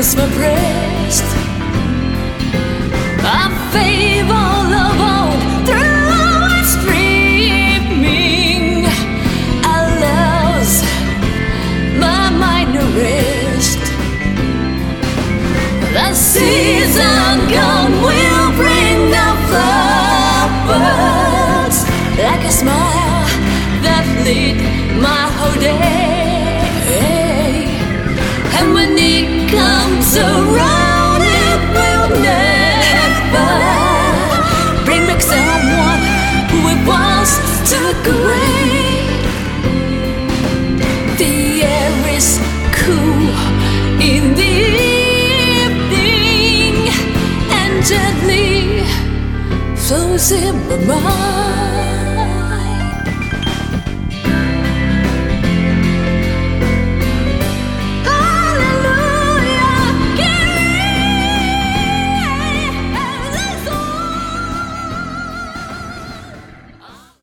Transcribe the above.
against my breast. I favor love on through its streaming. I lost my mind to rest. The season gone will bring the flowers like a smile that lit my whole day. And when it comes around, it will never bring back someone who it once took away. The air is cool in the evening and gently flows in my mind.